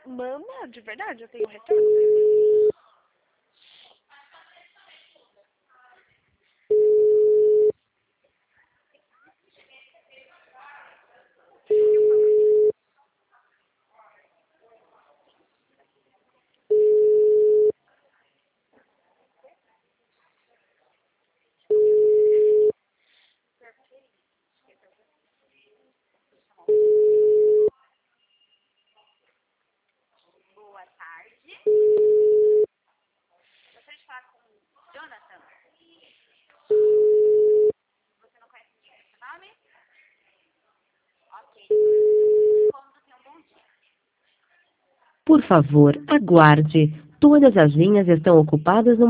Mama, de verdade, eu tenho retorno. Boa tarde. Gostaria de falar com o Jonathan. Você não conhece ninguém com esse nome? Ok. Como tenha um bom dia. Por favor, aguarde. Todas as linhas estão ocupadas no